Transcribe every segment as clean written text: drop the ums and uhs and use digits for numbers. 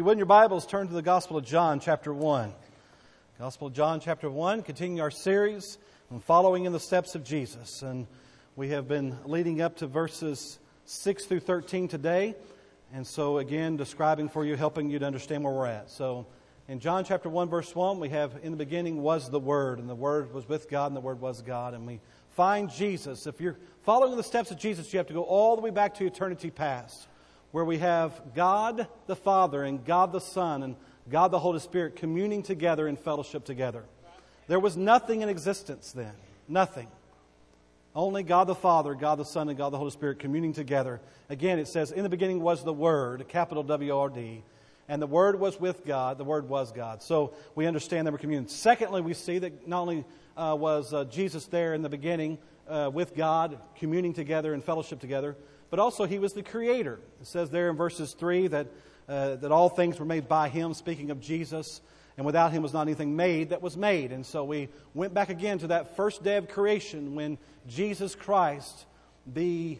you would, in your Bibles, turn to the Gospel of John, chapter 1. Gospel of John, chapter 1, continuing our series on following in the steps of Jesus. And we have been leading up to verses 6 through 13 today. And so, again, describing for you, helping you to understand where we're at. So, in John chapter 1, verse 1, we have, in the beginning was the Word, and the Word was with God, and the Word was God. And we find Jesus. If you're following in the steps of Jesus, you have to go all the way back to eternity past, where we have God the Father and God the Son and God the Holy Spirit communing together in fellowship together. There was nothing in existence then. Nothing. Only God the Father, God the Son, and God the Holy Spirit communing together. Again, it says, in the beginning was the Word, capital W-O-R-D, and the Word was with God, the Word was God. So we understand that we're communing. Secondly, we see that not only was Jesus there in the beginning with God, communing together in fellowship together, but also He was the Creator. It says there in verses 3 that all things were made by Him, speaking of Jesus, and without Him was not anything made that was made. And so we went back again to that first day of creation when Jesus Christ, the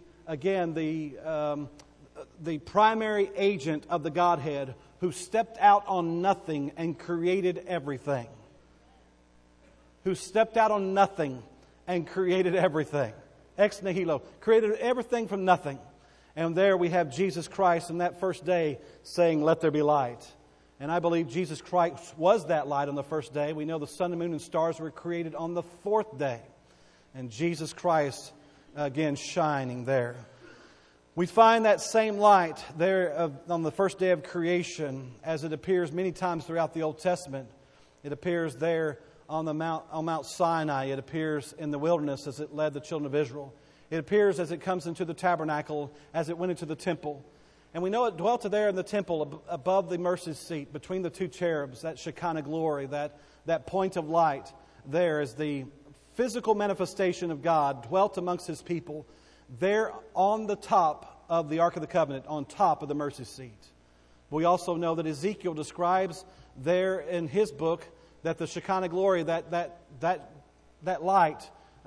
primary agent of the Godhead, who stepped out on nothing and created everything. Who stepped out on nothing and created everything. Ex nihilo. Created everything from nothing. And there we have Jesus Christ in that first day saying, "Let there be light." And I believe Jesus Christ was that light on the first day. We know the sun, the moon, and stars were created on the fourth day. And Jesus Christ, again, shining there. We find that same light there on the first day of creation, as it appears many times throughout the Old Testament. It appears there on Mount Sinai. It appears in the wilderness as it led the children of Israel. It appears as it comes into the tabernacle, as it went into the temple. And we know it dwelt there in the temple above the mercy seat, between the two cherubs, that Shekinah glory, that point of light there as the physical manifestation of God dwelt amongst His people, there on the top of the Ark of the Covenant, on top of the mercy seat. We also know that Ezekiel describes there in his book that the Shekinah glory, that light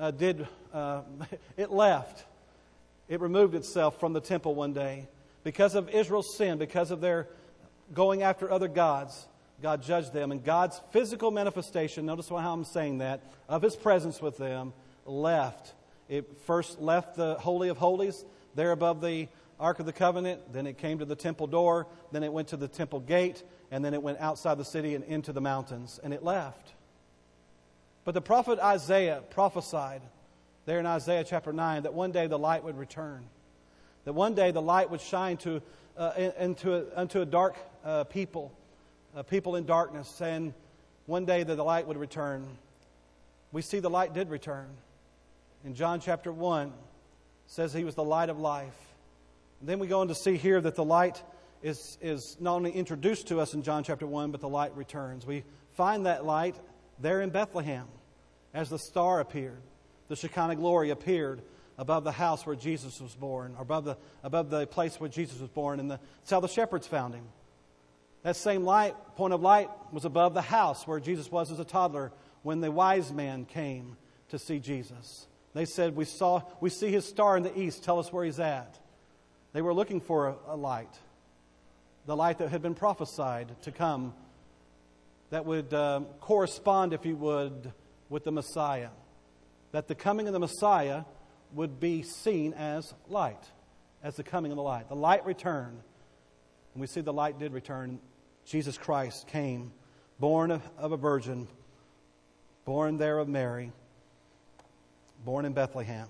it left. It removed itself from the temple one day. Because of Israel's sin, because of their going after other gods, God judged them. And God's physical manifestation, notice how I'm saying that, of His presence with them, left. It first left the Holy of Holies there above the Ark of the Covenant. Then it came to the temple door. Then it went to the temple gate. And then it went outside the city and into the mountains. And it left. But the prophet Isaiah prophesied there in Isaiah chapter 9 that one day the light would return. That one day the light would shine unto a dark people in darkness. And one day that the light would return. We see the light did return. In John chapter 1, it says He was the light of life. And then we go on to see here that the light is not only introduced to us in John chapter 1, but the light returns. We find that light there in Bethlehem as the star appeared. The Shekinah glory appeared above the house where Jesus was born, or above the place where Jesus was born, and that's how the shepherds found Him. That same point of light was above the house where Jesus was as a toddler when the wise men came to see Jesus. They said, we see His star in the east, tell us where He's at. They were looking for a light. The light that had been prophesied to come, that would correspond, if you would, with the Messiah. That the coming of the Messiah would be seen as light, as the coming of the light. The light returned. And we see the light did return. Jesus Christ came, born of a virgin, born there of Mary, born in Bethlehem.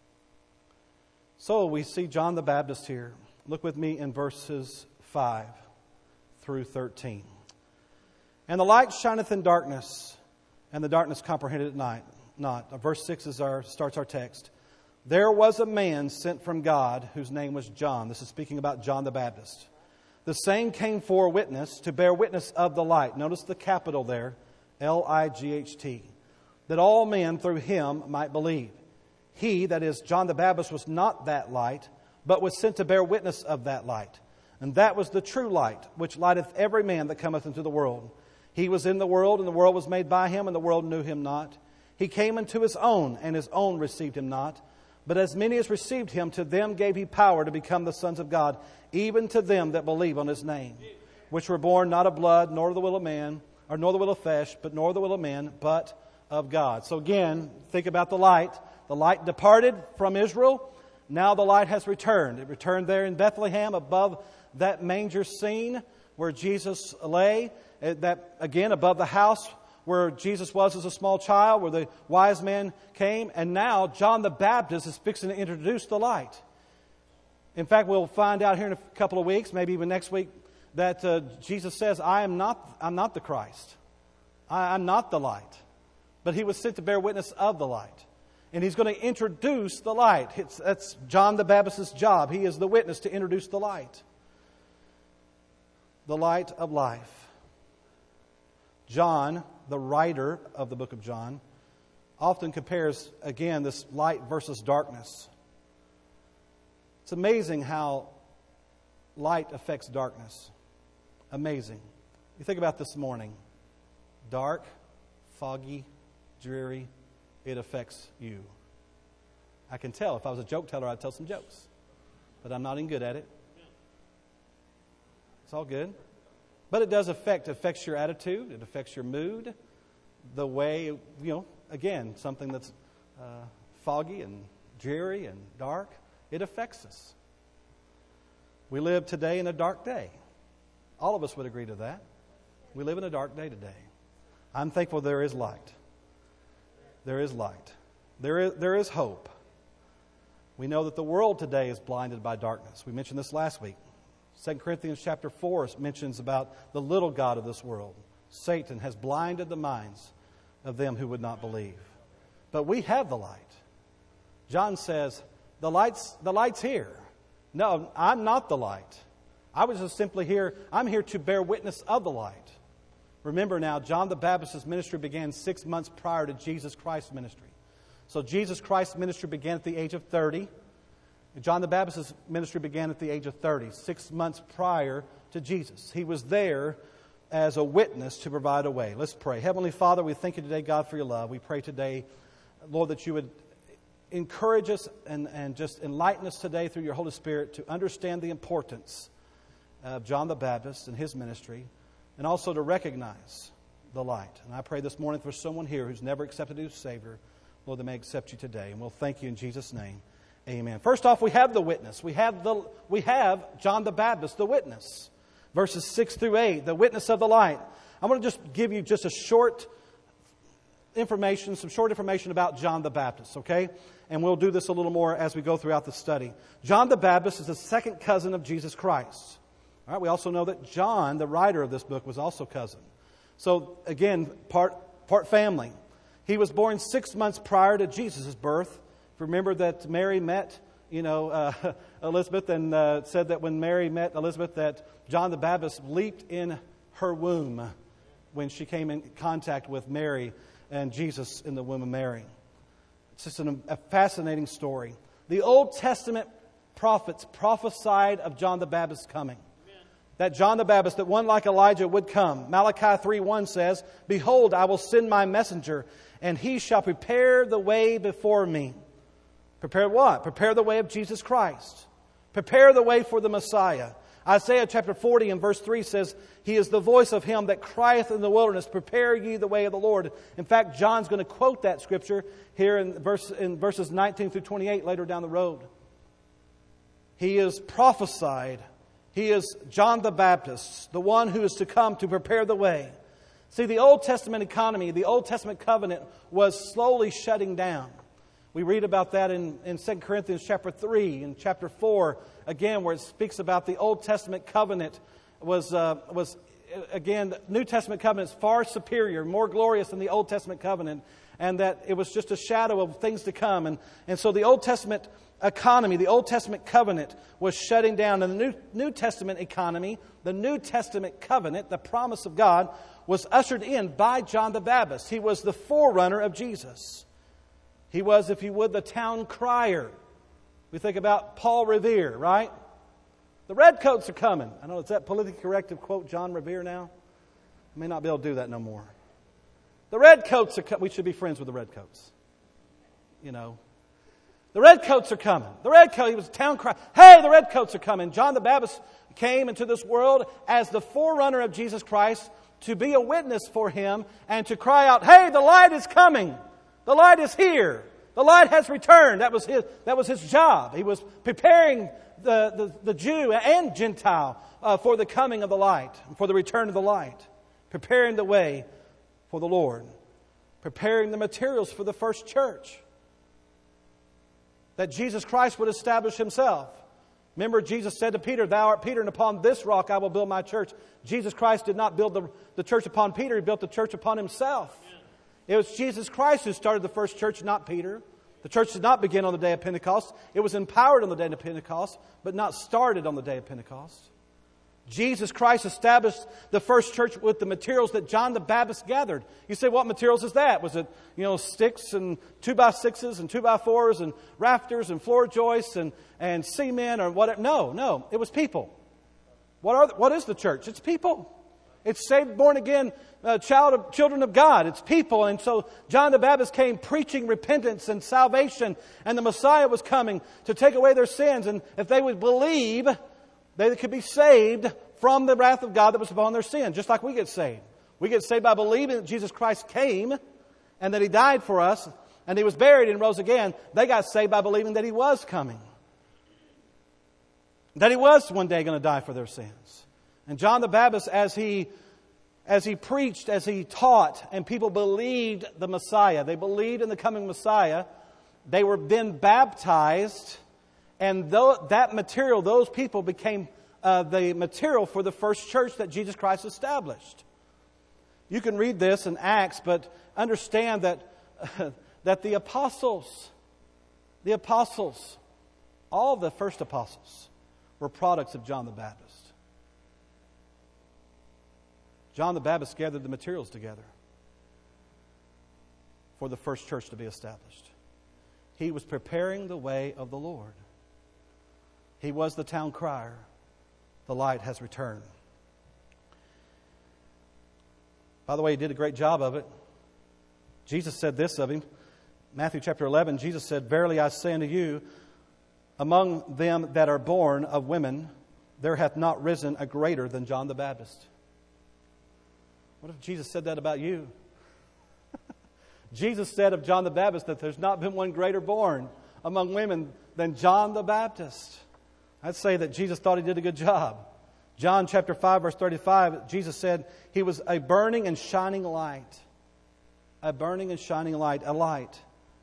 So we see John the Baptist here. Look with me in verses 5 through 13. And the light shineth in darkness, and the darkness comprehended it not. Verse 6 starts our text. There was a man sent from God whose name was John. This is speaking about John the Baptist. The same came for witness, to bear witness of the light. Notice the capital there, L-I-G-H-T. That all men through him might believe. He, that is John the Baptist, was not that light, but was sent to bear witness of that light. And that was the true light, which lighteth every man that cometh into the world. He was in the world, and the world was made by Him, and the world knew Him not. He came unto His own, and His own received Him not. But as many as received Him, to them gave He power to become the sons of God, even to them that believe on His name, which were born not of blood, nor of the will of man, or nor the will of flesh, but nor the will of man, but of God. So again, think about the light. The light departed from Israel. Now the light has returned. It returned there in Bethlehem above that manger scene where Jesus lay. That again, above the house where Jesus was as a small child, where the wise men came. And now John the Baptist is fixing to introduce the light. In fact, we'll find out here in a couple of weeks, maybe even next week, that Jesus says, I'm not the Christ. I'm not the light. But He was sent to bear witness of the light. And He's going to introduce the light. That's John the Baptist's job. He is the witness to introduce the light. The light of life. John, the writer of the book of John, often compares, again, this light versus darkness. It's amazing how light affects darkness. Amazing. You think about this morning. Dark, foggy, dreary, it affects you. I can tell. If I was a joke teller, I'd tell some jokes. But I'm not even good at it. It's all good. But it does affects your attitude. It affects your mood. The way, again, something that's foggy and dreary and dark, it affects us. We live today in a dark day. All of us would agree to that. We live in a dark day today. I'm thankful there is light. There is light. There is hope. We know that the world today is blinded by darkness. We mentioned this last week. 2 Corinthians chapter 4 mentions about the little god of this world. Satan has blinded the minds of them who would not believe. But we have the light. John says, the light's here. No, I'm not the light. I was just simply here. I'm here to bear witness of the light. Remember now, John the Baptist's ministry began 6 months prior to Jesus Christ's ministry. So Jesus Christ's ministry began at the age of 30. John the Baptist's ministry began at the age of 30, 6 months prior to Jesus. He was there as a witness to provide a way. Let's pray. Heavenly Father, we thank You today, God, for Your love. We pray today, Lord, that You would encourage us and just enlighten us today through Your Holy Spirit to understand the importance of John the Baptist and his ministry, and also to recognize the light. And I pray this morning for someone here who's never accepted You as Savior, Lord, they may accept You today. And we'll thank You in Jesus' name. Amen. First off, we have the witness. We have John the Baptist, the witness. Verses 6 through 8, the witness of the light. I'm going to just give you just some short information about John the Baptist, okay? And we'll do this a little more as we go throughout the study. John the Baptist is the second cousin of Jesus Christ. All right, we also know that John, the writer of this book, was also cousin. So, again, part family. He was born 6 months prior to Jesus' birth. Remember that Mary met, Elizabeth, and said that when Mary met Elizabeth, that John the Baptist leaped in her womb when she came in contact with Mary and Jesus in the womb of Mary. It's just a fascinating story. The Old Testament prophets prophesied of John the Baptist's coming. Amen. That John the Baptist, that one like Elijah would come. Malachi 3:1 says, "Behold, I will send my messenger, and he shall prepare the way before me." Prepare what? Prepare the way of Jesus Christ. Prepare the way for the Messiah. Isaiah chapter 40 and verse 3 says, "He is the voice of him that crieth in the wilderness, prepare ye the way of the Lord." In fact, John's going to quote that scripture here in verses 19 through 28 later down the road. He is prophesied. He is John the Baptist, the one who is to come to prepare the way. See, the Old Testament economy, the Old Testament covenant was slowly shutting down. We read about that in 2 Corinthians chapter 3 and chapter 4, again, where it speaks about the Old Testament covenant was again, the New Testament covenant is far superior, more glorious than the Old Testament covenant, and that it was just a shadow of things to come. And so the Old Testament economy, the Old Testament covenant was shutting down. And the New Testament economy, the New Testament covenant, the promise of God, was ushered in by John the Baptist. He was the forerunner of Jesus. He was, if you would, the town crier. We think about Paul Revere, right? The redcoats are coming. I know, is that politically correct to quote John Revere now? I may not be able to do that no more. The redcoats are coming. We should be friends with the redcoats. The redcoats are coming. He was a town crier. Hey, the redcoats are coming. John the Baptist came into this world as the forerunner of Jesus Christ to be a witness for Him and to cry out, hey, the light is coming. The light is here. The light has returned. That was his job. He was preparing the Jew and Gentile for the coming of the light, for the return of the light. Preparing the way for the Lord. Preparing the materials for the first church. That Jesus Christ would establish Himself. Remember, Jesus said to Peter, thou art Peter, and upon this rock I will build my church. Jesus Christ did not build the church upon Peter. He built the church upon Himself. It was Jesus Christ who started the first church, not Peter. The church did not begin on the day of Pentecost. It was empowered on the day of Pentecost, but not started on the day of Pentecost. Jesus Christ established the first church with the materials that John the Baptist gathered. You say, what materials is that? Was it, sticks and 2x6s and 2x4s and rafters and floor joists and cement or whatever? No. It was people. What is the church? It's people. It's saved, born again, children of God. It's people. And so John the Baptist came preaching repentance and salvation, and the Messiah was coming to take away their sins. And if they would believe, they could be saved from the wrath of God that was upon their sin, just like we get saved. We get saved by believing that Jesus Christ came and that He died for us and He was buried and rose again. They got saved by believing that He was coming. That He was one day going to die for their sins. And John the Baptist, as he preached, as he taught, and people believed the Messiah, they believed in the coming Messiah, they were then baptized, and that material, those people became the material for the first church that Jesus Christ established. You can read this in Acts, but understand that the apostles, all the first apostles, were products of John the Baptist. John the Baptist gathered the materials together for the first church to be established. He was preparing the way of the Lord. He was the town crier. The light has returned. By the way, He did a great job of it. Jesus said this of Him. Matthew chapter 11, Jesus said, verily I say unto you, among them that are born of women, there hath not risen a greater than John the Baptist. What if Jesus said that about you? Jesus said of John the Baptist that there's not been one greater born among women than John the Baptist. I'd say that Jesus thought He did a good job. John chapter 5 verse 35, Jesus said He was a burning and shining light. A burning and shining light, a light.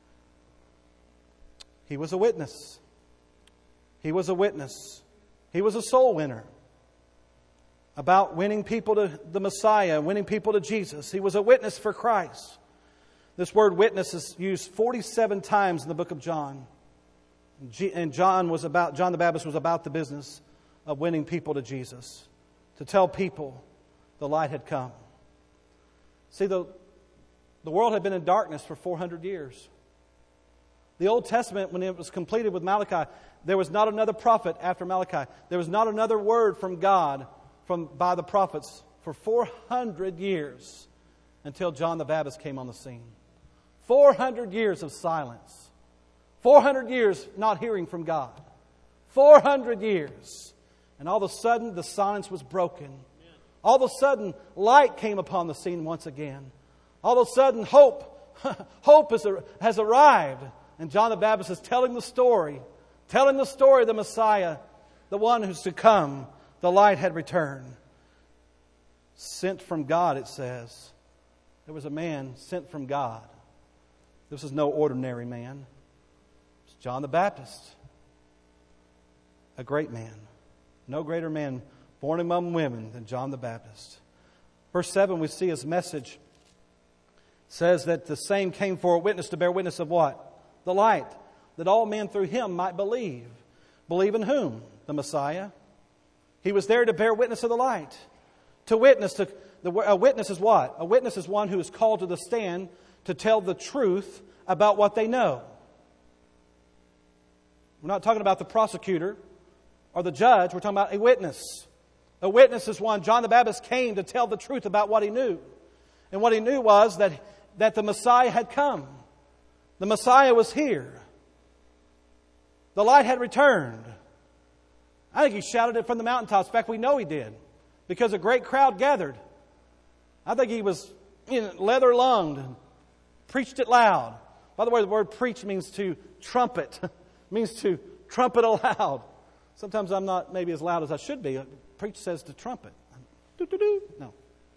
He was a witness. He was a witness. He was a soul winner. About winning people to the Messiah, winning people to Jesus. He was a witness for Christ. This word witness is used 47 times in the book of John. And John the Baptist was about the business of winning people to Jesus. To tell people the light had come. See, the world had been in darkness for 400 years. The Old Testament, when it was completed with Malachi, there was not another prophet after Malachi. There was not another word from God by the prophets for 400 years until John the Baptist came on the scene. 400 years of silence. 400 years not hearing from God. 400 years. And all of a sudden the silence was broken. All of a sudden light came upon the scene once again. All of a sudden hope has arrived. And John the Baptist is telling the story of the Messiah, the one who's to come. The light had returned. Sent from God, it says. There was a man sent from God. This is no ordinary man. It's John the Baptist. A great man. No greater man born among women than John the Baptist. Verse 7, we see his message. It says that the same came for a witness to bear witness of what? The light. That all men through Him might believe. Believe in whom? The Messiah. He was there to bear witness of the light. To witness. A witness is what? A witness is one who is called to the stand to tell the truth about what they know. We're not talking about the prosecutor or the judge. We're talking about a witness. A witness is one. John the Baptist came to tell the truth about what he knew. And what he knew was that the Messiah had come. The Messiah was here. The light had returned. I think he shouted it from the mountaintops. In fact, we know he did because a great crowd gathered. I think he was leather-lunged and preached it loud. By the way, the word preach means to trumpet. It means to trumpet aloud. Sometimes I'm not maybe as loud as I should be. Preach says to trumpet. No.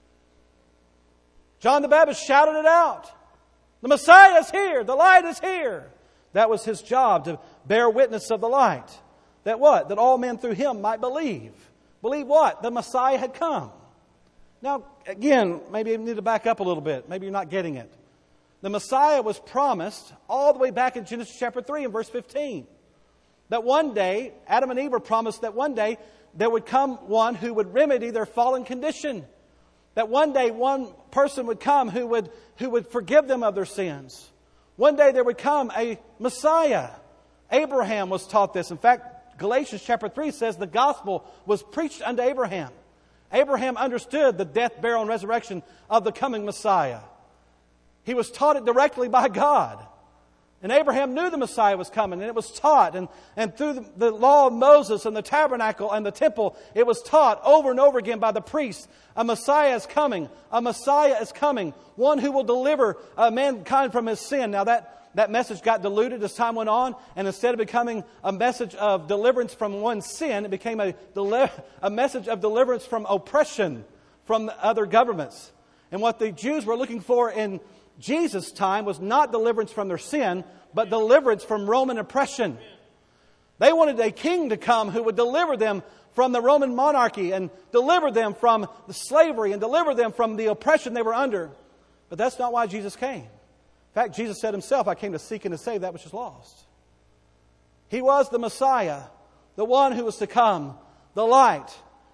John the Baptist shouted it out. The Messiah is here. The light is here. That was his job, to bear witness of the light. That what? That all men through him might believe. Believe what? The Messiah had come. Now, again, maybe you need to back up a little bit. Maybe you're not getting it. The Messiah was promised all the way back in Genesis chapter 3 and verse 15. That one day, Adam and Eve were promised that one day there would come one who would remedy their fallen condition. That one day one person would come who would forgive them of their sins. One day there would come a Messiah. Abraham was taught this. In fact, Galatians chapter 3 says the gospel was preached unto Abraham. Abraham understood the death, burial, and resurrection of the coming Messiah. He was taught it directly by God. And Abraham knew the Messiah was coming, and it was taught. And through the law of Moses and the tabernacle and the temple, it was taught over and over again by the priests. A Messiah is coming. A Messiah is coming. One who will deliver mankind from his sin. Now that message got diluted as time went on, and instead of becoming a message of deliverance from one's sin, it became a message of deliverance from oppression from the other governments. And what the Jews were looking for in Jesus' time was not deliverance from their sin, but deliverance from Roman oppression. They wanted a king to come who would deliver them from the Roman monarchy and deliver them from the slavery and deliver them from the oppression they were under. But that's not why Jesus came. In fact, Jesus said himself, I came to seek and to save that which is lost. He was the Messiah, the one who was to come, the light.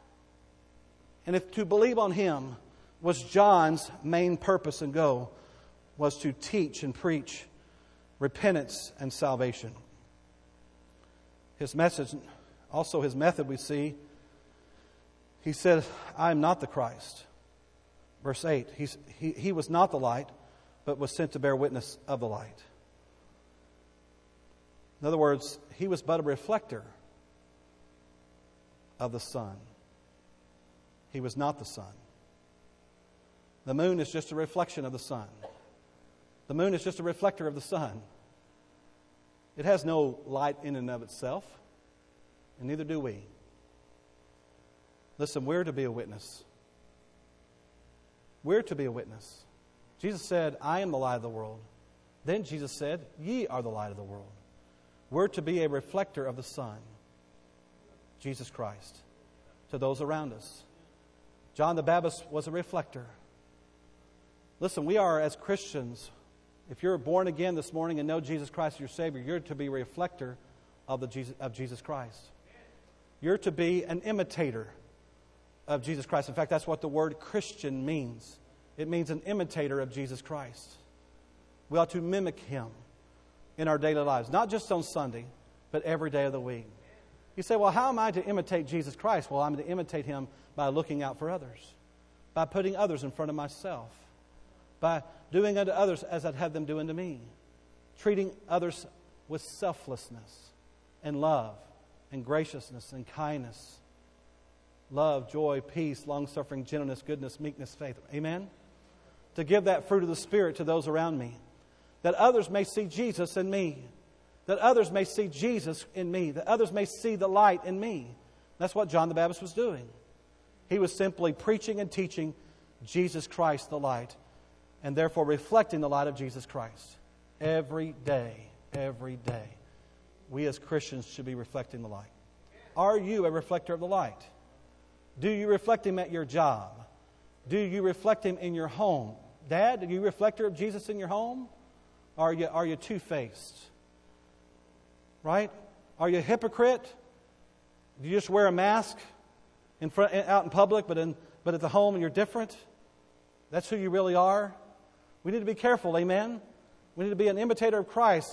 And if to believe on him was John's main purpose and goal, was to teach and preach repentance and salvation. His message, also his method we see, he said, I am not the Christ. Verse 8, he was not the light, but was sent to bear witness of the light. In other words, he was but a reflector of the sun. He was not the sun. The moon is just a reflection of the sun. The moon is just a reflector of the sun. It has no light in and of itself, and neither do we. Listen, we're to be a witness. We're to be a witness. Jesus said, I am the light of the world. Then Jesus said, ye are the light of the world. We're to be a reflector of the sun, Jesus Christ, to those around us. John the Baptist was a reflector. Listen, we are as Christians, if you're born again this morning and know Jesus Christ as your Savior, you're to be a reflector of Jesus Christ. You're to be an imitator of Jesus Christ. In fact, that's what the word Christian means. It means an imitator of Jesus Christ. We ought to mimic Him in our daily lives, not just on Sunday, but every day of the week. You say, well, how am I to imitate Jesus Christ? Well, I'm to imitate Him by looking out for others, by putting others in front of myself, by doing unto others as I'd have them do unto me, treating others with selflessness and love and graciousness and kindness, love, joy, peace, long-suffering, gentleness, goodness, meekness, faith. Amen? To give that fruit of the Spirit to those around me, that others may see Jesus in me, that others may see Jesus in me, that others may see the light in me. That's what John the Baptist was doing. He was simply preaching and teaching Jesus Christ, the light, and therefore reflecting the light of Jesus Christ. Every day, we as Christians should be reflecting the light. Are you a reflector of the light? Do you reflect Him at your job? Do you reflect Him in your home? Dad, are you a reflector of Jesus in your home? Are you two-faced? Right? Are you a hypocrite? Do you just wear a mask out in public, but at the home and you're different? That's who you really are? We need to be careful, amen? We need to be an imitator of Christ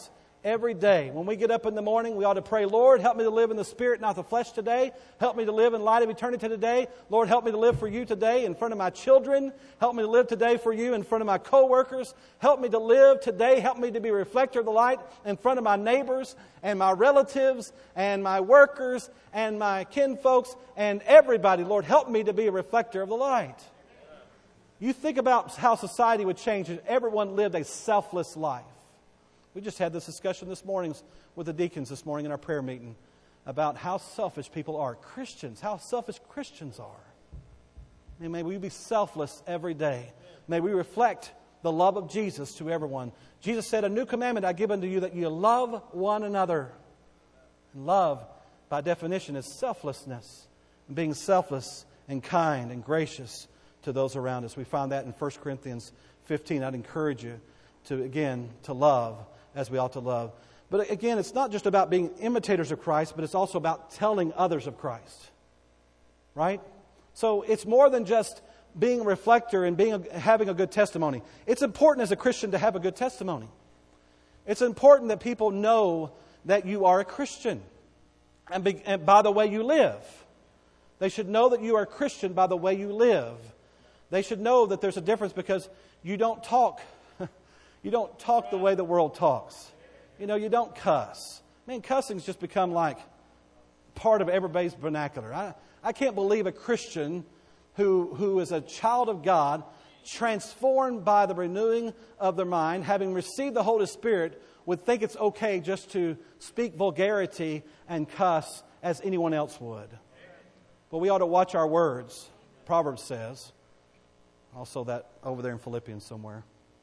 every day. When we get up in the morning, we ought to pray, Lord, help me to live in the Spirit, not the flesh today. Help me to live in light of eternity today. Lord, help me to live for you today in front of my children. Help me to live today for you in front of my coworkers. Help me to live today. Help me to be a reflector of the light in front of my neighbors and my relatives and my workers and my kinfolks and everybody. Lord, help me to be a reflector of the light. You think about how society would change if everyone lived a selfless life. We just had this discussion this morning with the deacons this morning in our prayer meeting about how selfish people are. Christians, how selfish Christians are. And may we be selfless every day. May we reflect the love of Jesus to everyone. Jesus said, a new commandment I give unto you, that you love one another. And love, by definition, is selflessness. And being selfless and kind and gracious to those around us. We found that in 1 Corinthians 15. I'd encourage you to love as we ought to love. But again, it's not just about being imitators of Christ, but it's also about telling others of Christ. Right? So it's more than just being a reflector and having a good testimony. It's important as a Christian to have a good testimony. It's important that people know that you are a Christian and by the way you live. They should know that you are a Christian by the way you live. They should know that there's a difference because you don't talk the way the world talks. You know, you don't cuss. Man, cussing's just become like part of everybody's vernacular. I can't believe a Christian who is a child of God, transformed by the renewing of their mind, having received the Holy Spirit, would think it's okay just to speak vulgarity and cuss as anyone else would. But we ought to watch our words. Proverbs says. Also that over there in Philippians somewhere.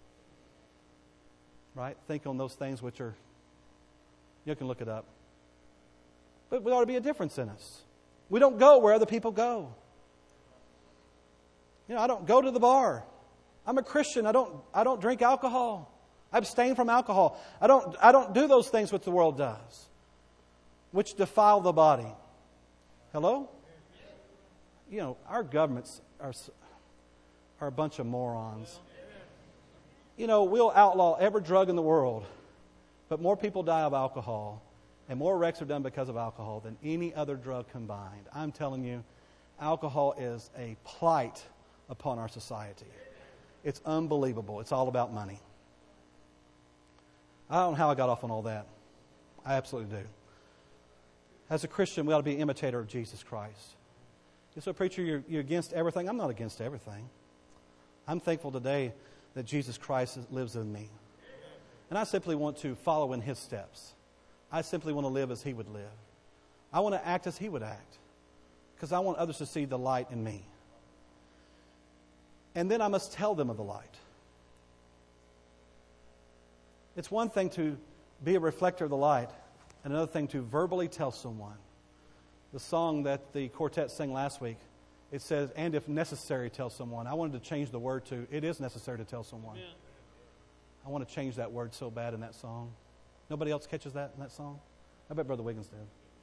Right? Think on those things which are, you can look it up. But there ought to be a difference in us. We don't go where other people go. You know, I don't go to the bar. I'm a Christian. I don't drink alcohol. I abstain from alcohol. I don't do those things which the world does, which defile the body. Hello? You know, our governments are a bunch of morons. You know, we'll outlaw every drug in the world, but more people die of alcohol and more wrecks are done because of alcohol than any other drug combined. I'm telling you, alcohol is a blight upon our society. It's unbelievable. It's all about money. I don't know how I got off on all that. I absolutely do. As a Christian, we ought to be an imitator of Jesus Christ. You say, preacher, you're against everything. I'm not against everything. I'm thankful today that Jesus Christ lives in me. And I simply want to follow in His steps. I simply want to live as He would live. I want to act as He would act. Because I want others to see the light in me. And then I must tell them of the light. It's one thing to be a reflector of the light, and another thing to verbally tell someone. The song that the quartet sang last week, it says, and if necessary, tell someone. I wanted to change the word to, it is necessary to tell someone. Yeah. I want to change that word so bad in that song. Nobody else catches that in that song? I bet Brother Wiggins did.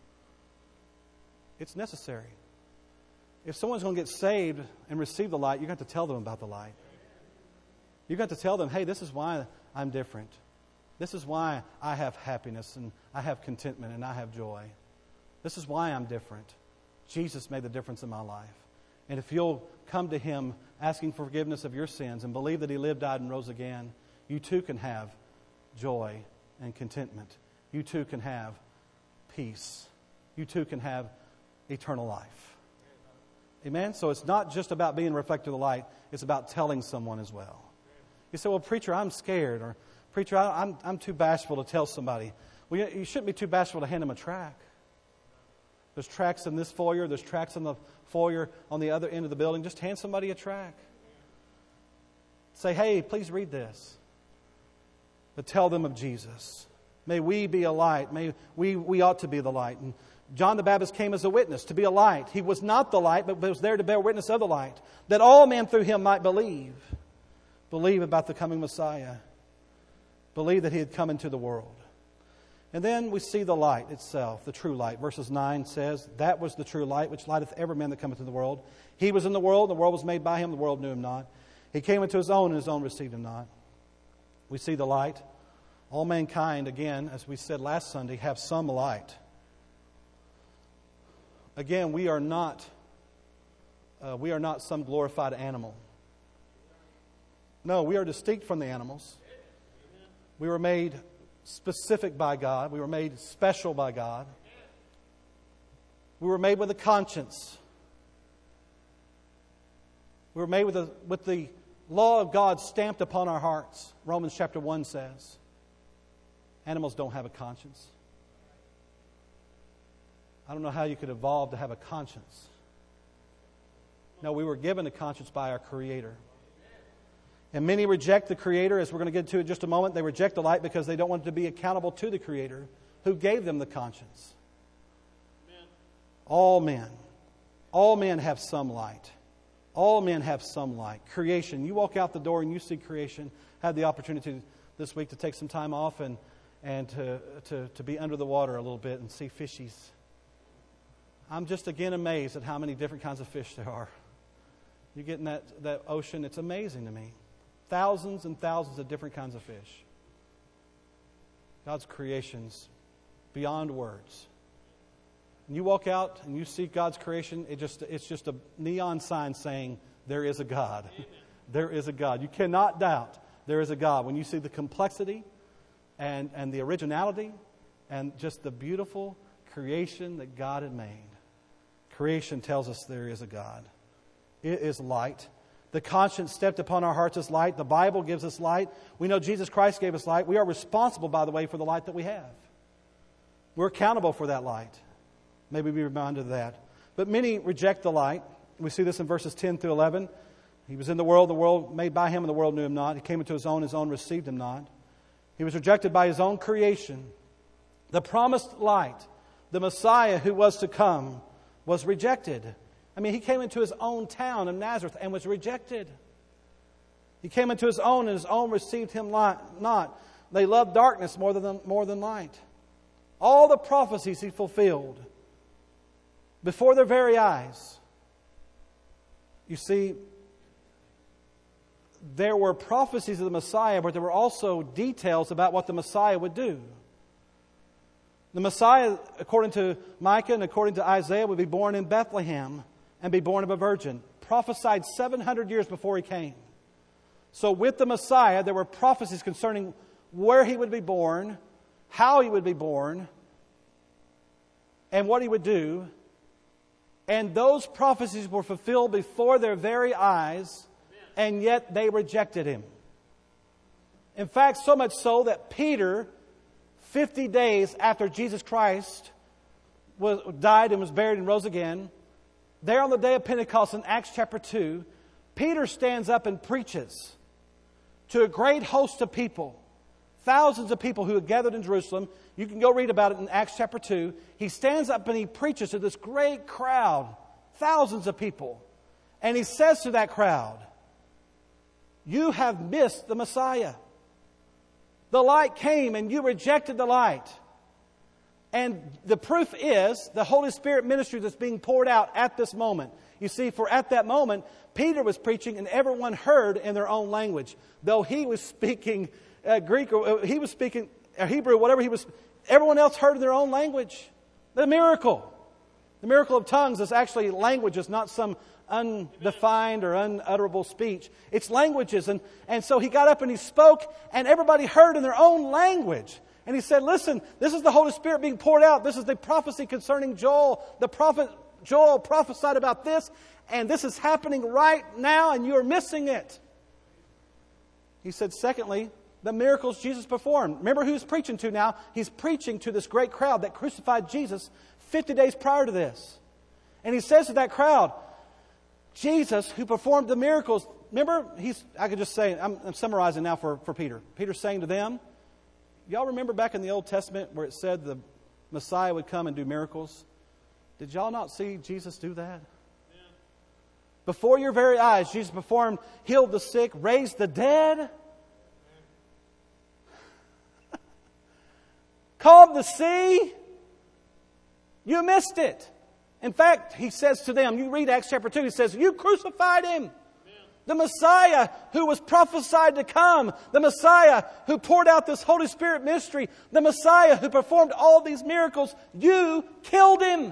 It's necessary. If someone's going to get saved and receive the light, you're going to have to tell them about the light. You're going to have to tell them, hey, this is why I'm different. This is why I have happiness and I have contentment and I have joy. This is why I'm different. Jesus made the difference in my life. And if you'll come to Him asking for forgiveness of your sins and believe that He lived, died, and rose again, you too can have joy and contentment. You too can have peace. You too can have eternal life. Amen? So it's not just about being a reflector of the light. It's about telling someone as well. You say, well, preacher, I'm scared. Or, preacher, I'm too bashful to tell somebody. Well, you shouldn't be too bashful to hand them a tract. There's tracts in this foyer. There's tracts in the foyer on the other end of the building. Just hand somebody a tract. Say, hey, please read this. But tell them of Jesus. May we be a light. May we ought to be the light. And John the Baptist came as a witness to be a light. He was not the light, but was there to bear witness of the light, that all men through Him might believe. Believe about the coming Messiah. Believe that He had come into the world. And then we see the light itself, the true light. Verses 9 says, that was the true light, which lighteth every man that cometh into the world. He was in the world, the world was made by Him, the world knew Him not. He came into His own, and His own received Him not. We see the light. All mankind, again, as we said last Sunday, have some light. Again, we are not some glorified animal. No, we are distinct from the animals. We were made specific by God. We were made special by God. We were made with a conscience. We were made with the law of God stamped upon our hearts. Romans chapter 1 says. Animals don't have a conscience. I don't know how you could evolve to have a conscience. No, we were given a conscience by our Creator. And many reject the Creator, as we're going to get to in just a moment. They reject the light because they don't want to be accountable to the Creator who gave them the conscience. Amen. All men have some light. All men have some light. Creation. You walk out the door and you see creation. Had the opportunity this week to take some time off and to be under the water a little bit and see fishies. I'm just again amazed at how many different kinds of fish there are. You get in that ocean, it's amazing to me. Thousands and thousands of different kinds of fish. God's creation's beyond words. And you walk out and you see God's creation, it's just a neon sign saying, there is a God. Amen. There is a God. You cannot doubt there is a God. When you see the complexity and the originality and just the beautiful creation that God had made. Creation tells us there is a God. It is light. The conscience stepped upon our hearts as light. The Bible gives us light. We know Jesus Christ gave us light. We are responsible, by the way, for the light that we have. We're accountable for that light. Maybe be reminded of that. But many reject the light. We see this in verses 10 through 11. He was in the world made by Him, and the world knew Him not. He came into His own received Him not. He was rejected by His own creation. The promised light, the Messiah who was to come, was rejected. I mean, He came into His own town of Nazareth and was rejected. He came into His own, and His own received Him not. They loved darkness more than light. All the prophecies He fulfilled before their very eyes. You see, there were prophecies of the Messiah, but there were also details about what the Messiah would do. The Messiah, according to Micah and according to Isaiah, would be born in Bethlehem and be born of a virgin, prophesied 700 years before He came. So with the Messiah, there were prophecies concerning where He would be born, how He would be born, and what He would do. And those prophecies were fulfilled before their very eyes, and yet they rejected Him. In fact, so much so that Peter, 50 days after Jesus Christ died and was buried and rose again, there on the day of Pentecost in Acts chapter 2, Peter stands up and preaches to a great host of people, thousands of people who had gathered in Jerusalem. You can go read about it in Acts chapter 2. He stands up and he preaches to this great crowd, thousands of people. And he says to that crowd, you have missed the Messiah. The light came and you rejected the light. And the proof is the Holy Spirit ministry that's being poured out at this moment. You see, for at that moment, Peter was preaching and everyone heard in their own language. Though he was speaking Greek, or he was speaking Hebrew, whatever he was, everyone else heard in their own language. The miracle of tongues is actually languages, not some undefined or unutterable speech. It's languages. And so he got up and he spoke, and everybody heard in their own language. And he said, listen, this is the Holy Spirit being poured out. This is the prophecy concerning Joel. The prophet Joel prophesied about this, and this is happening right now, and you're missing it. He said, secondly, the miracles Jesus performed. Remember who he's preaching to now? He's preaching to this great crowd that crucified Jesus 50 days prior to this. And he says to that crowd, Jesus, who performed the miracles, remember, I could just say, I'm summarizing now for Peter. Peter's saying to them, y'all remember back in the Old Testament where it said the Messiah would come and do miracles? Did y'all not see Jesus do that? Yeah. Before your very eyes, Jesus performed, healed the sick, raised the dead, calmed the sea. You missed it. In fact, he says to them, you read Acts chapter 2, he says, you crucified Him. Amen. The Messiah who was prophesied to come. The Messiah who poured out this Holy Spirit mystery. The Messiah who performed all these miracles. You killed him.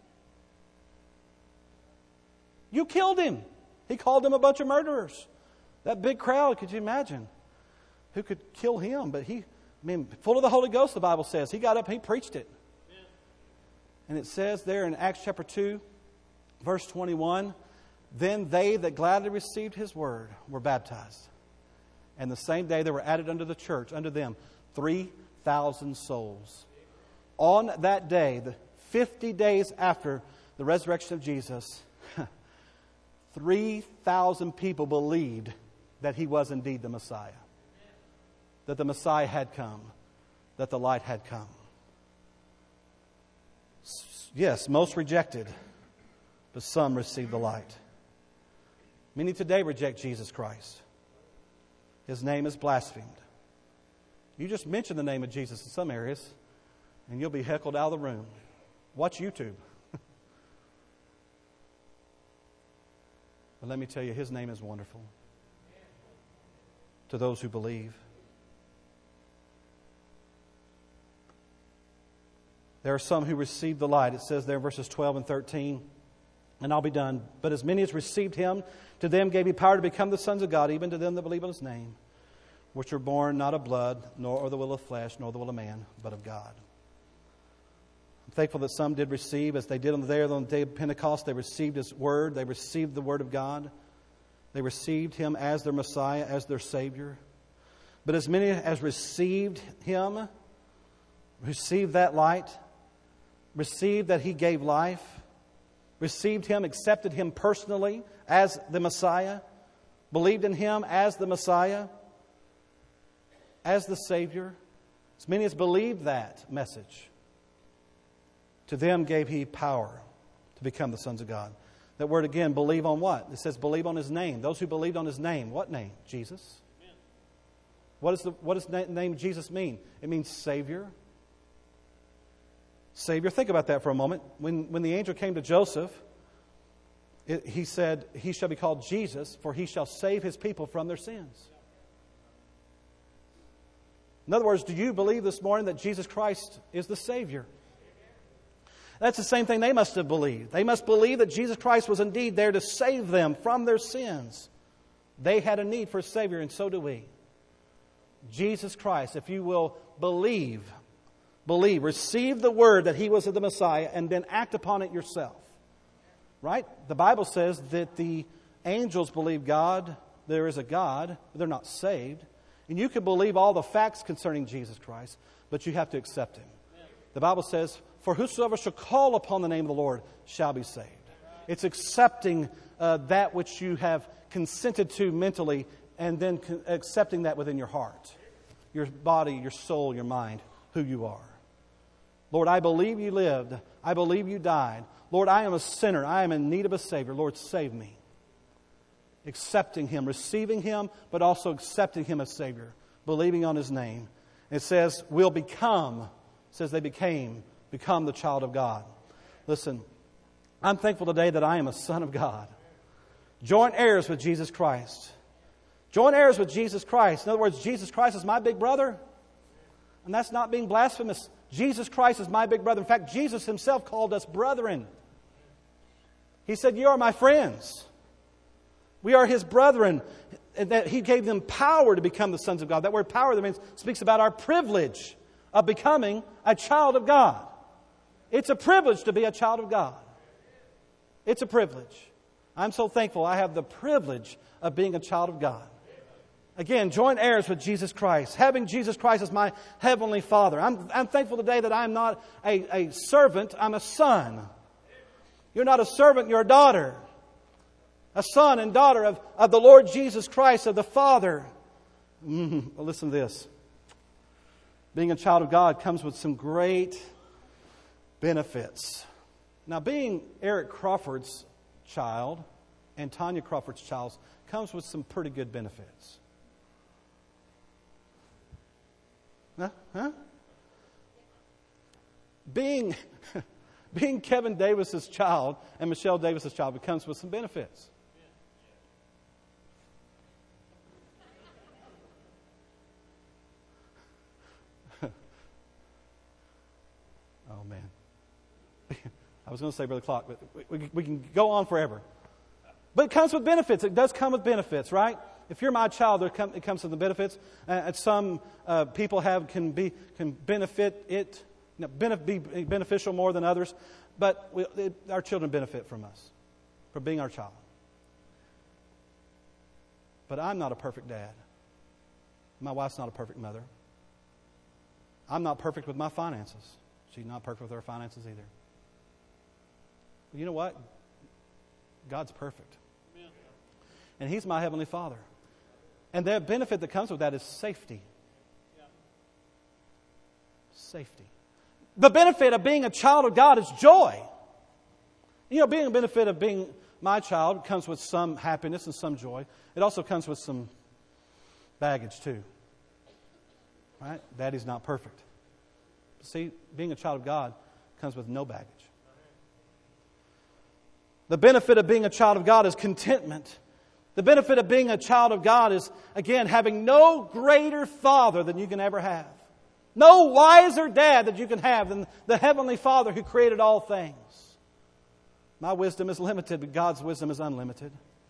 You killed him. He called them a bunch of murderers. That big crowd, could you imagine? Who could kill him? But full of the Holy Ghost, the Bible says. He got up, he preached it. And it says there in Acts chapter 2, verse 21, then they that gladly received his word were baptized. And the same day they were added unto the church, unto them, 3,000 souls. On that day, 50 days after the resurrection of Jesus, 3,000 people believed that he was indeed the Messiah. That the Messiah had come. That the light had come. Yes, most rejected, but some received the light. Many today reject Jesus Christ. His name is blasphemed. You just mention the name of Jesus in some areas, and you'll be heckled out of the room. Watch YouTube. But let me tell you, his name is wonderful to those who believe. There are some who received the light. It says there in verses 12 and 13, and I'll be done. But as many as received him, to them gave he power to become the sons of God, even to them that believe on his name, which were born not of blood, nor of the will of flesh, nor the will of man, but of God. I'm thankful that some did receive, as they did on the day of Pentecost. They received his word. They received the word of God. They received him as their Messiah, as their Savior. But as many as received him, received that light, received that he gave life, received him, accepted him personally as the Messiah, believed in him as the Messiah, as the Savior, as many as believed that message, to them gave he power to become the sons of God. That word again, believe on what? It says believe on his name. Those who believed on his name. What name? Jesus. Amen. What does the name Jesus mean? It means Savior. Savior. Think about that for a moment. When the angel came to Joseph, he said, he shall be called Jesus, for he shall save his people from their sins. In other words, do you believe this morning that Jesus Christ is the Savior? That's the same thing they must have believed. They must believe that Jesus Christ was indeed there to save them from their sins. They had a need for a Savior, and so do we. Jesus Christ, if you will believe, receive the word that he was the Messiah, and then act upon it yourself. Right? The Bible says that the angels believe God, there is a God, but they're not saved. And you can believe all the facts concerning Jesus Christ, but you have to accept him. The Bible says, for whosoever shall call upon the name of the Lord shall be saved. It's accepting that which you have consented to mentally, and then accepting that within your heart, your body, your soul, your mind, who you are. Lord, I believe you lived. I believe you died. Lord, I am a sinner. I am in need of a Savior. Lord, save me. Accepting him, receiving him, but also accepting him as Savior, believing on his name. It says, will become, it says they become the child of God. Listen, I'm thankful today that I am a son of God. Joint heirs with Jesus Christ. Joint heirs with Jesus Christ. In other words, Jesus Christ is my big brother. And that's not being blasphemous. Jesus Christ is my big brother. In fact, Jesus himself called us brethren. He said, you are my friends. We are his brethren. And that he gave them power to become the sons of God. That word power that means speaks about our privilege of becoming a child of God. It's a privilege to be a child of God. It's a privilege. I'm so thankful I have the privilege of being a child of God. Again, joint heirs with Jesus Christ. Having Jesus Christ as my heavenly Father. I'm thankful today that I'm not a servant, I'm a son. You're not a servant, you're a daughter. A son and daughter of the Lord Jesus Christ, of the Father. Well, listen to this. Being a child of God comes with some great benefits. Now, being Eric Crawford's child and Tanya Crawford's child comes with some pretty good benefits. Huh? Being Kevin Davis's child and Michelle Davis's child comes with some benefits. I was going to say Brother Clock, but we can go on forever. But it comes with benefits. It does come with benefits, right? If you're my child, it comes with the benefits. Some people can benefit it, be beneficial more than others. But our children benefit from us, for being our child. But I'm not a perfect dad. My wife's not a perfect mother. I'm not perfect with my finances. She's not perfect with her finances either. But you know what? God's perfect. Amen. And He's my Heavenly Father. And the benefit that comes with that is safety. Yeah. Safety. The benefit of being a child of God is joy. You know, being a benefit of being my child comes with some happiness and some joy. It also comes with some baggage too. Right? Daddy's not perfect. See, being a child of God comes with no baggage. The benefit of being a child of God is contentment. The benefit of being a child of God is, again, having no greater Father than you can ever have. No wiser dad that you can have than the Heavenly Father who created all things. My wisdom is limited, but God's wisdom is unlimited.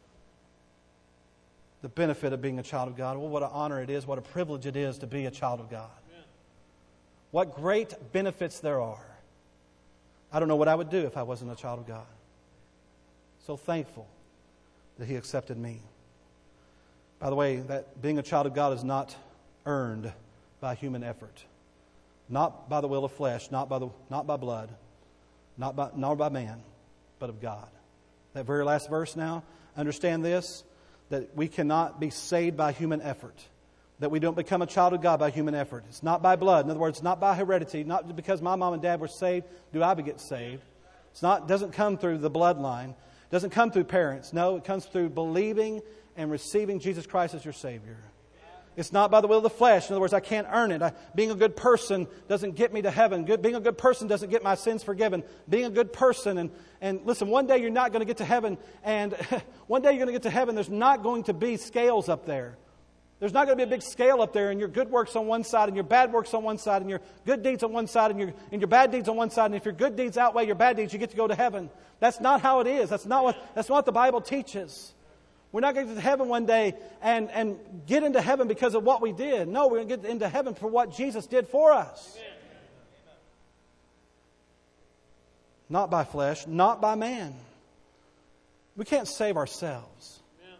The benefit of being a child of God. Well, what an honor it is, what a privilege it is to be a child of God. Amen. What great benefits there are. I don't know what I would do if I wasn't a child of God. So thankful that He accepted me. By the way, that being a child of God is not earned by human effort. Not by the will of flesh, not by blood, nor by man, but of God. That very last verse now, understand this, that we cannot be saved by human effort. That we don't become a child of God by human effort. It's not by blood. In other words, not by heredity. Not because my mom and dad were saved, do I get saved. Doesn't come through the bloodline. It doesn't come through parents. No, it comes through believing and receiving Jesus Christ as your Savior. It's not by the will of the flesh. In other words, I can't earn it. Being a good person doesn't get me to heaven. Being a good person doesn't get my sins forgiven. Being a good person, and listen, one day you're not going to get to heaven, and one day you're going to get to heaven, there's not going to be scales up there. There's not going to be a big scale up there, and your good works on one side, and your bad works on one side, and your good deeds on one side, and your bad deeds on one side. And if your good deeds outweigh your bad deeds, you get to go to heaven. That's not how it is. That's not what the Bible teaches. We're not going to get to heaven one day and get into heaven because of what we did. No, we're going to get into heaven for what Jesus did for us. Amen. Not by flesh, not by man. We can't save ourselves.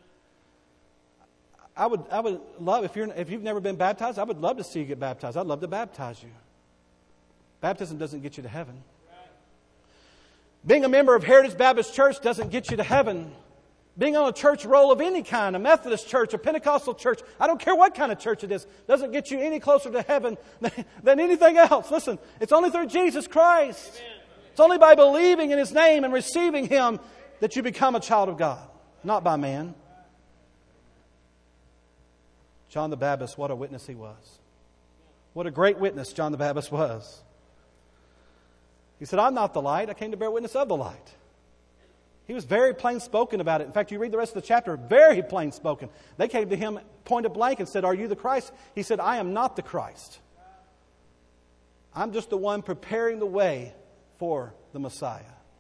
I would love, if you've never been baptized, I would love to see you get baptized. I'd love to baptize you. Baptism doesn't get you to heaven. Being a member of Heritage Baptist Church doesn't get you to heaven. Being on a church roll of any kind, a Methodist church, a Pentecostal church, I don't care what kind of church it is, doesn't get you any closer to heaven than anything else. Listen, it's only through Jesus Christ. Amen. It's only by believing in His name and receiving Him that you become a child of God, not by man. John the Baptist, what a witness he was. What a great witness John the Baptist was. He said, I'm not the light, I came to bear witness of the light. He was very plain spoken about it. In fact, you read the rest of the chapter, very plain spoken. They came to him point blank and said, are you the Christ? He said, I am not the Christ. I'm just the one preparing the way for the Messiah.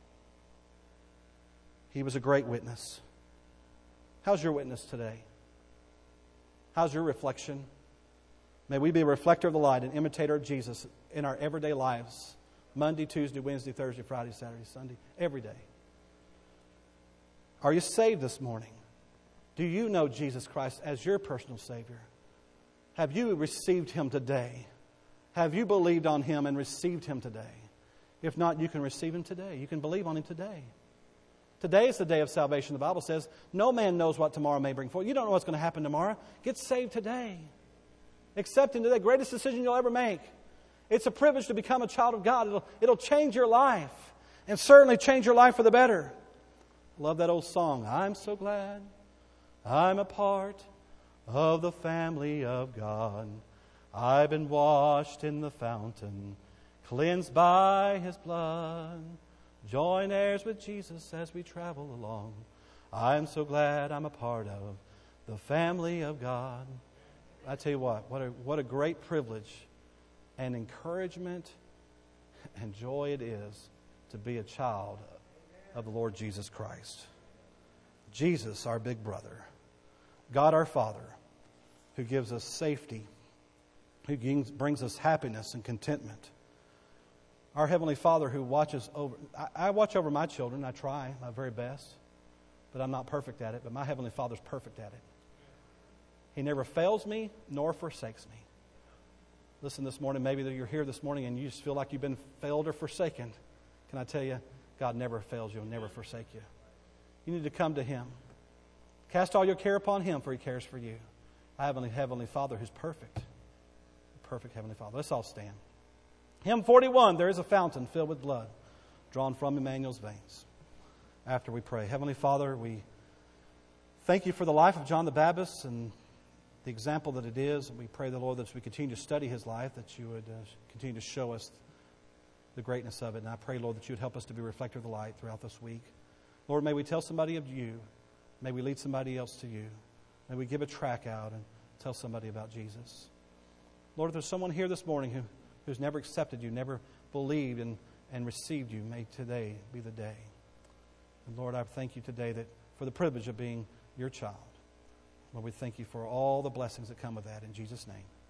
He was a great witness. How's your witness today? How's your reflection? May we be a reflector of the light, an imitator of Jesus in our everyday lives. Monday, Tuesday, Wednesday, Thursday, Friday, Saturday, Sunday, every day. Are you saved this morning? Do you know Jesus Christ as your personal Savior? Have you received Him today? Have you believed on Him and received Him today? If not, you can receive Him today. You can believe on Him today. Today is the day of salvation. The Bible says no man knows what tomorrow may bring forth. You don't know what's going to happen tomorrow. Get saved today. Accept Him today. Greatest decision you'll ever make. It's a privilege to become a child of God. It'll change your life, and certainly change your life for the better. Love that old song. I'm so glad I'm a part of the family of God. I've been washed in the fountain, cleansed by His blood. Join heirs with Jesus as we travel along. I'm so glad I'm a part of the family of God. I tell you what a great privilege and encouragement and joy it is to be a child of the Lord Jesus Christ. Jesus, our big brother. God, our Father, who gives us safety, who brings us happiness and contentment. Our Heavenly Father who watches over... I watch over my children. I try my very best. But I'm not perfect at it. But my Heavenly Father's perfect at it. He never fails me nor forsakes me. Listen, this morning, maybe that you're here this morning and you just feel like you've been failed or forsaken. Can I tell you, God never fails you and never forsake you. You need to come to Him. Cast all your care upon Him, for He cares for you. I have a Heavenly Father who's perfect. Perfect Heavenly Father. Let's all stand. Hymn 41, there is a fountain filled with blood drawn from Emmanuel's veins. After we pray. Heavenly Father, we thank You for the life of John the Baptist and the example that it is. And we pray, the Lord, that as we continue to study his life, that You would continue to show us the greatness of it. And I pray, Lord, that You would help us to be a reflector of the light throughout this week. Lord, may we tell somebody of You. May we lead somebody else to You. May we give a track out and tell somebody about Jesus. Lord, if there's someone here this morning who's never accepted You, never believed and received You, may today be the day. And Lord, I thank You today that for the privilege of being Your child. Lord, we thank You for all the blessings that come with that. In Jesus' name.